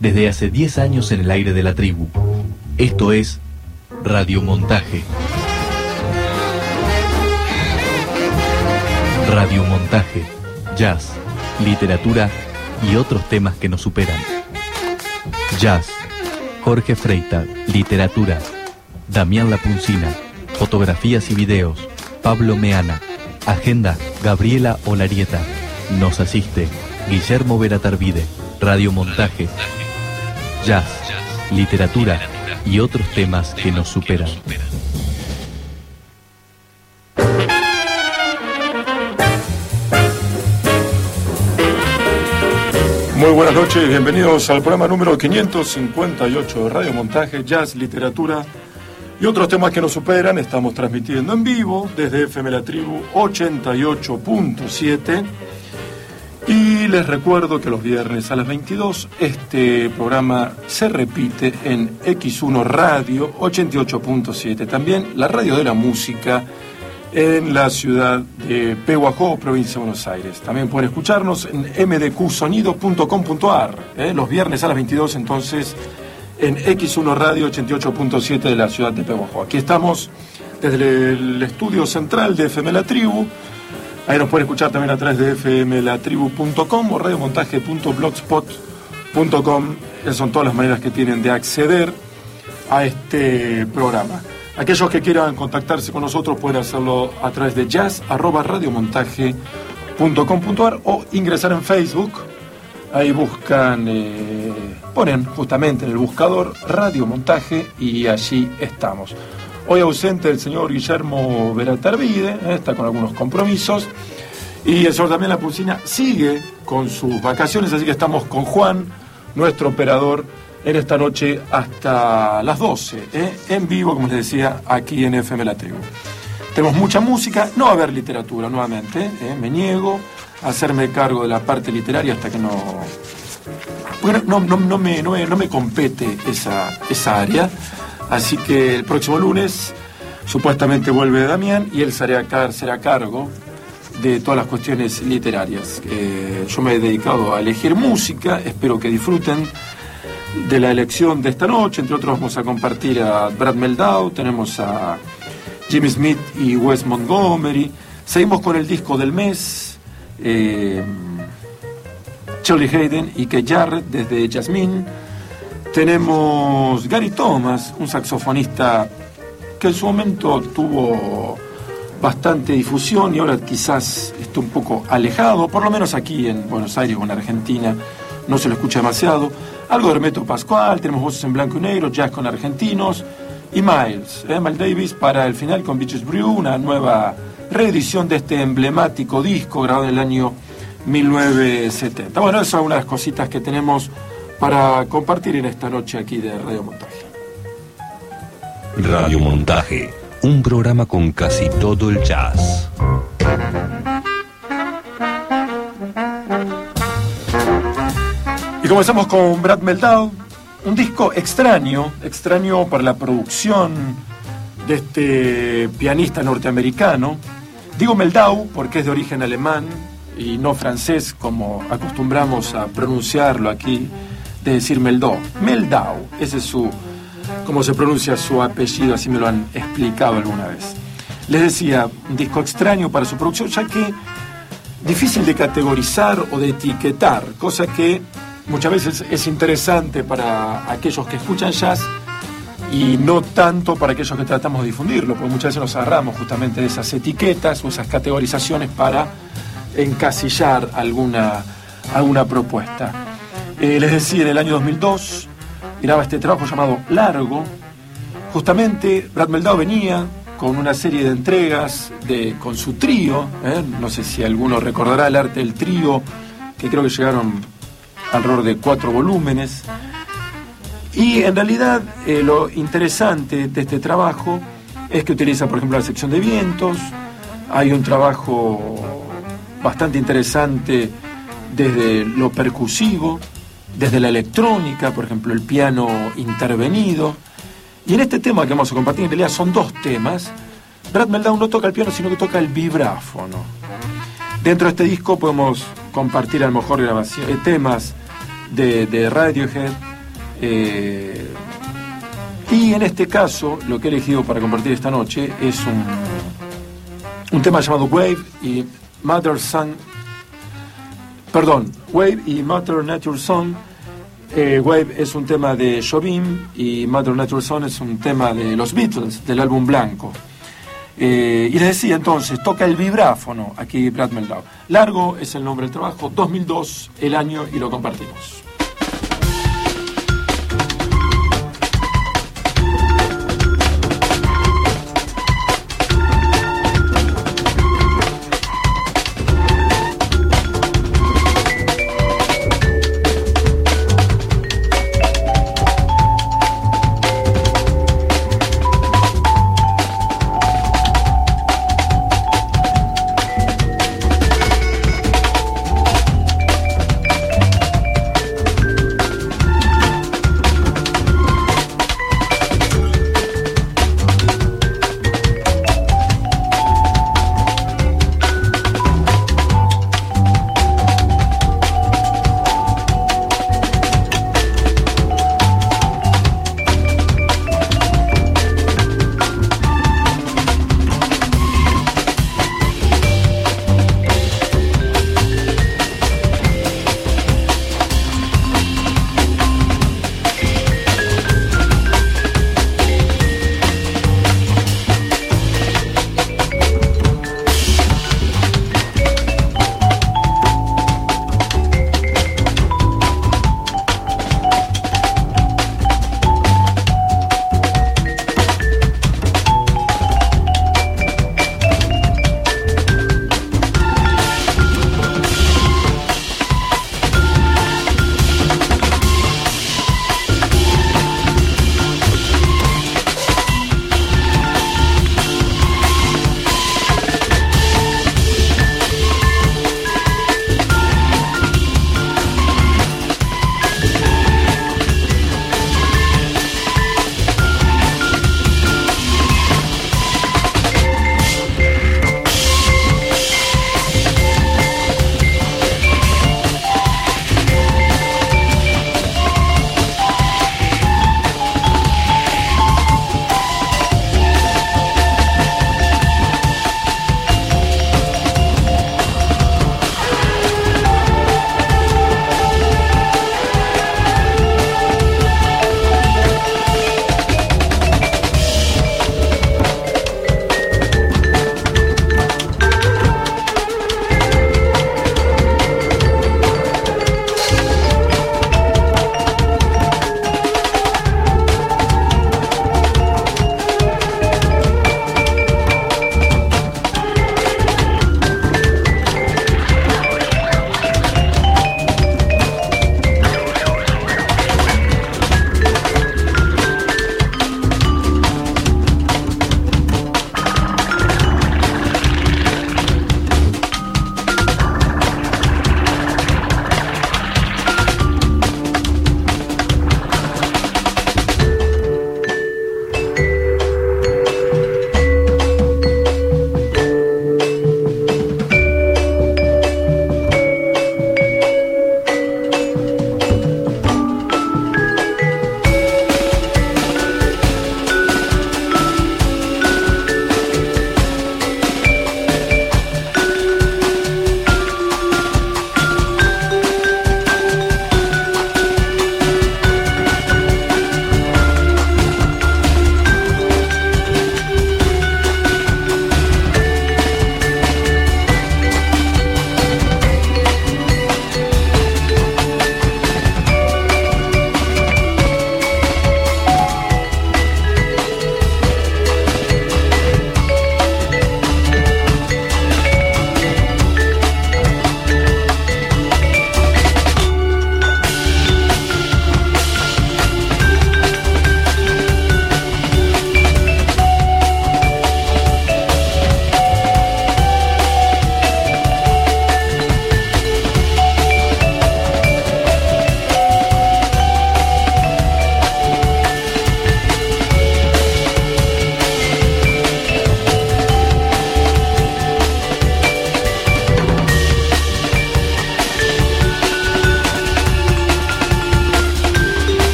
desde hace 10 años en el aire de la tribu. Esto es Radiomontaje. Radiomontaje, jazz, literatura y otros temas que nos superan. Jazz, Jorge Freita, literatura. Damián Lapuncina, fotografías y videos. Pablo Meana, agenda, Gabriela Olarieta. Nos asiste Guillermo Veratarvide. Radiomontaje, jazz, literatura y otros temas que nos superan. Muy buenas noches, bienvenidos al programa número 558 de Radiomontaje, jazz, literatura y otros temas que nos superan. Estamos transmitiendo en vivo desde FM La Tribu 88.7 y les recuerdo que los viernes a las 22 este programa se repite en X1 Radio 88.7, también la radio de la música en la ciudad de Pehuajó, provincia de Buenos Aires. También pueden escucharnos en mdqsonido.com.ar, los viernes a las 22, entonces, en X1 Radio 88.7 de la ciudad de Pehuajó. Aquí estamos desde el estudio central de FM La Tribu. Ahí nos pueden escuchar también a través de fmlatribu.com o radiomontaje.blogspot.com. Esas son todas las maneras que tienen de acceder a este programa. Aquellos que quieran contactarse con nosotros pueden hacerlo a través de jazz@radiomontaje.com.ar o ingresar en Facebook. Ahí buscan, ponen justamente en el buscador Radiomontaje y allí estamos. Hoy ausente el señor Guillermo Veratarvide, está con algunos compromisos, y el señor Damián Lapuncina sigue con sus vacaciones, así que estamos con Juan, nuestro operador, en esta noche hasta las 12, en vivo, como les decía, aquí en FM La Tribu. Tenemos mucha música, no va a haber literatura nuevamente, me niego a hacerme cargo de la parte literaria hasta que no me compete esa área, así que el próximo lunes supuestamente vuelve Damián y él será cargo de todas las cuestiones literarias. Yo me he dedicado a elegir música, espero que disfruten de la elección de esta noche. Entre otros vamos a compartir a Brad Meldau, tenemos a Jimmy Smith y Wes Montgomery. Seguimos con el disco del mes, Charlie Haden y Keith Jarrett desde Jasmine. Tenemos Gary Thomas, un saxofonista que en su momento tuvo bastante difusión y ahora quizás está un poco alejado, por lo menos aquí en Buenos Aires o en Argentina no se lo escucha demasiado. Algo de Hermeto Pascual, tenemos voces en blanco y negro, jazz con argentinos y Miles Davis para el final con Beaches Brew, una nueva reedición de este emblemático disco grabado en el año 1970. Bueno, esas son unas cositas que tenemos para compartir en esta noche aquí de Radiomontaje. Radiomontaje, un programa con casi todo el jazz. Y comenzamos con Brad Meldau, un disco extraño para la producción de este pianista norteamericano. Digo Meldau porque es de origen alemán y no francés como acostumbramos a pronunciarlo aquí, de decir Meldau. Meldau, ese es como se pronuncia su apellido, así me lo han explicado alguna vez. Les decía, un disco extraño para su producción, ya que difícil de categorizar o de etiquetar, cosa que muchas veces es interesante para aquellos que escuchan jazz y no tanto para aquellos que tratamos de difundirlo, porque muchas veces nos agarramos justamente de esas etiquetas o esas categorizaciones para encasillar alguna propuesta. Les decía, en el año 2002 graba este trabajo llamado Largo. Justamente Brad Meldau venía con una serie de entregas con su trío, no sé si alguno recordará el arte del trío, que creo que llegaron alrededor de 4 volúmenes. Y en realidad lo interesante de este trabajo es que utiliza, por ejemplo, la sección de vientos. Hay un trabajo bastante interesante desde lo percusivo, desde la electrónica, por ejemplo, el piano intervenido. Y en este tema que vamos a compartir, en realidad son 2 temas. Brad Meldau no toca el piano, sino que toca el vibráfono. Dentro de este disco podemos compartir a lo mejor temas de Radiohead, Y en este caso, lo que he elegido para compartir esta noche es un tema llamado Wave y Mother Nature Song. Wave es un tema de Jobim y Mother Nature Song es un tema de los Beatles, del álbum blanco. Y les decía entonces, toca el vibráfono aquí Brad Mehldau. Largo es el nombre del trabajo, 2002 el año, y lo compartimos.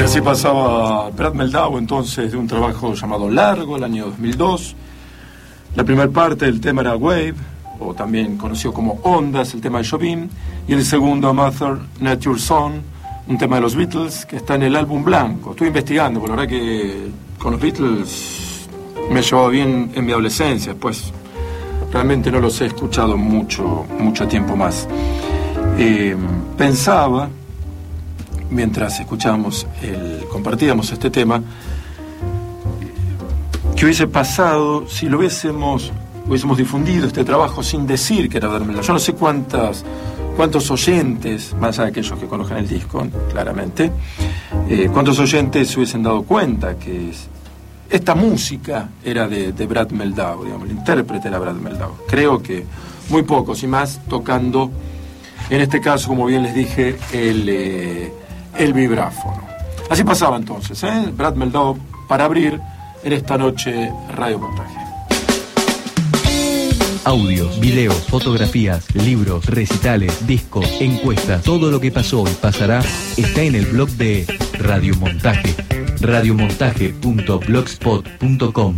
así pasaba Brad Mehldau entonces de un trabajo llamado Largo, el año 2002. La primera parte del tema era Wave, o también conocido como Ondas, el tema de Jobim, y el segundo, Mother Nature Song, un tema de los Beatles que está en el álbum blanco. Estuve investigando, porque la verdad que con los Beatles me llevaba bien en mi adolescencia, pues realmente no los he escuchado mucho tiempo más. Pensaba, mientras compartíamos este tema, que hubiese pasado si lo hubiésemos difundido este trabajo sin decir que era Brad Mehldau. Yo no sé cuántos oyentes, más allá de aquellos que conozcan el disco, claramente, cuántos oyentes se hubiesen dado cuenta que esta música era de Brad Mehldau, digamos, el intérprete era Brad Mehldau. Creo que muy pocos, y más tocando, en este caso, como bien les dije, el vibráfono. Así pasaba entonces, Brad Mehldau para abrir en esta noche Radio Montaje. Audios, videos, fotografías, libros, recitales, discos, encuestas, todo lo que pasó y pasará está en el blog de Radio Montaje, radiomontaje.blogspot.com.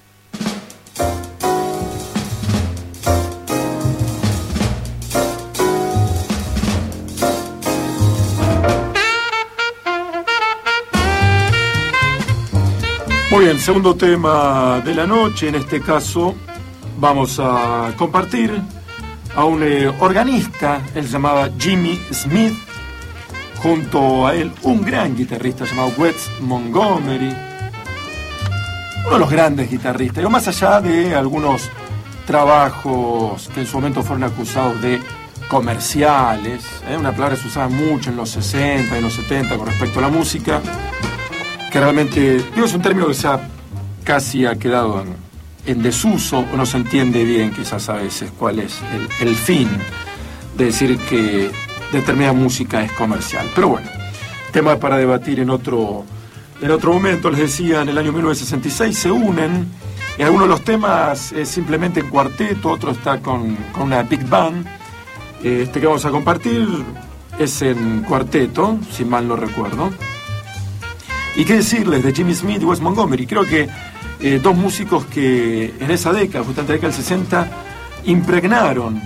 Muy bien, segundo tema de la noche. En este caso vamos a compartir a un organista, él se llamaba Jimmy Smith, junto a él un gran guitarrista llamado Wes Montgomery, uno de los grandes guitarristas. Y más allá de algunos trabajos que en su momento fueron acusados de comerciales, una palabra que se usaba mucho en los 60 y los 70 con respecto a la música, que realmente, es un término que casi ha quedado en desuso, o no se entiende bien quizás a veces cuál es el fin de decir que determinada música es comercial. Pero bueno, tema para debatir en otro momento. Les decía, en el año 1966 se unen, en algunos de los temas es simplemente en cuarteto, otro está con una big band. Este que vamos a compartir es en cuarteto, si mal no recuerdo. Y qué decirles de Jimmy Smith y Wes Montgomery. Creo que dos músicos que en esa década, justamente la década del 60, impregnaron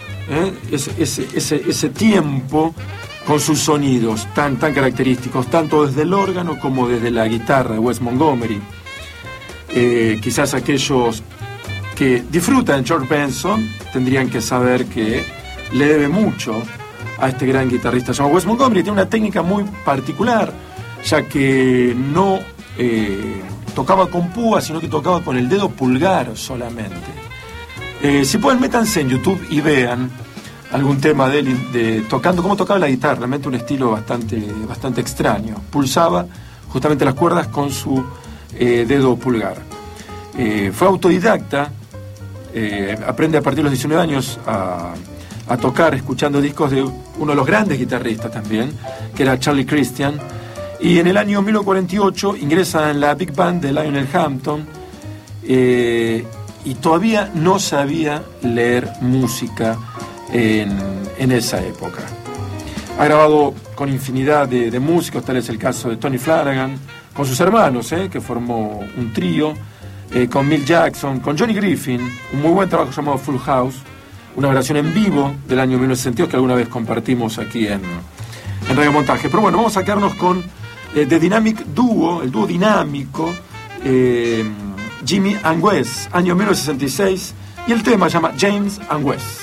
ese tiempo con sus sonidos tan característicos, tanto desde el órgano como desde la guitarra de Wes Montgomery. Quizás aquellos que disfrutan de George Benson tendrían que saber que le debe mucho a este gran guitarrista llamado Wes Montgomery. Tiene una técnica muy particular, ya que no tocaba con púa, sino que tocaba con el dedo pulgar solamente. Si pueden, métanse en YouTube y vean algún tema de él tocando, cómo tocaba la guitarra, realmente un estilo bastante extraño. Pulsaba justamente las cuerdas con su dedo pulgar. Fue autodidacta, aprende a partir de los 19 años a tocar escuchando discos de uno de los grandes guitarristas también, que era Charlie Christian. Y en el año 1948 ingresa en la Big Band de Lionel Hampton, y todavía no sabía leer música en esa época. Ha grabado con infinidad de músicos, tal es el caso de Tony Flanagan, con sus hermanos, que formó un trío, con Milt Jackson, con Johnny Griffin, un muy buen trabajo llamado Full House, una grabación en vivo del año 1962 que alguna vez compartimos aquí en Radio Montaje. Pero bueno, vamos a quedarnos con The Dynamic Duo, el dúo dinámico, Jimmy and Wes, año 1966, y el tema se llama James and Wes.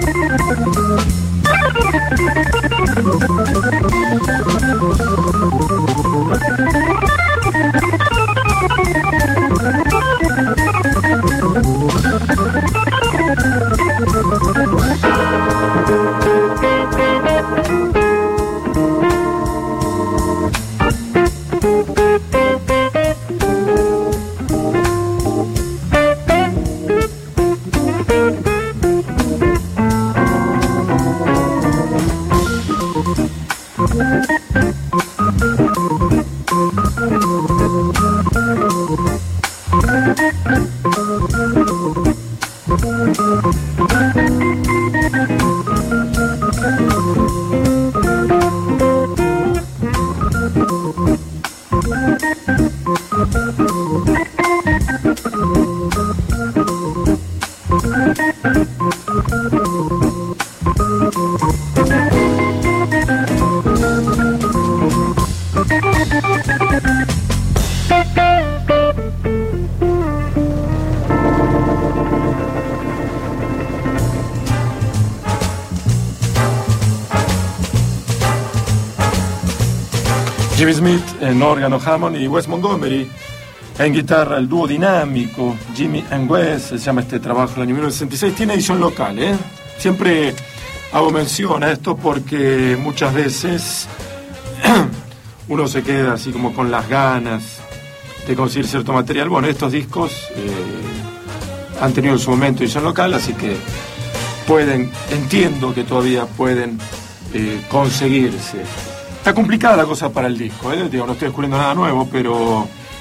Jimmy Smith en órgano Hammond y Wes Montgomery en guitarra, el dúo dinámico Jimmy and Wes, se llama este trabajo del año 1966, tiene edición local, Siempre hago mención a esto porque muchas veces uno se queda así como con las ganas de conseguir cierto material. Bueno, estos discos han tenido en su momento edición local, así que entiendo que todavía pueden conseguirse. Está complicada la cosa para el disco, Digo, no estoy descubriendo nada nuevo, pero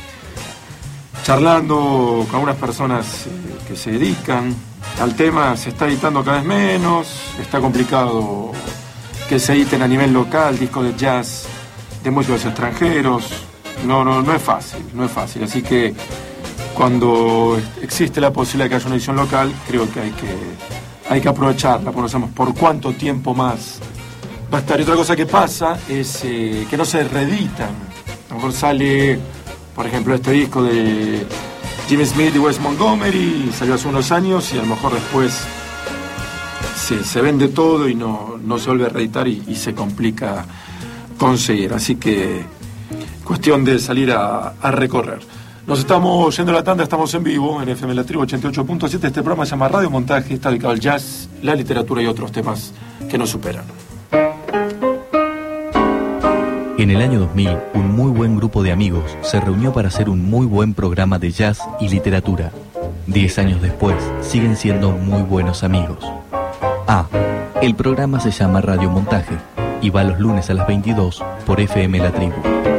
charlando con algunas personas que se dedican al tema, se está editando cada vez menos, está complicado que se editen a nivel local discos de jazz de músicos extranjeros, no es fácil, así que cuando existe la posibilidad de que haya una edición local, creo que hay que aprovecharla, porque no sabemos por cuánto tiempo más va a estar. Y otra cosa que pasa es que no se reeditan. A lo mejor sale, por ejemplo, este disco de Jimmy Smith y Wes Montgomery, salió hace unos años y a lo mejor después se vende todo y no se vuelve a reeditar y se complica conseguir. Así que cuestión de salir a recorrer. Nos estamos yendo a la tanda, estamos en vivo en FM La Tribu 88.7. Este programa se llama Radio Montaje, está dedicado al jazz, la literatura y otros temas que nos superan. En el año 2000, un muy buen grupo de amigos se reunió para hacer un muy buen programa de jazz y literatura. 10 años después, siguen siendo muy buenos amigos. El programa se llama Radio Montaje y va los lunes a las 22 por FM La Tribu.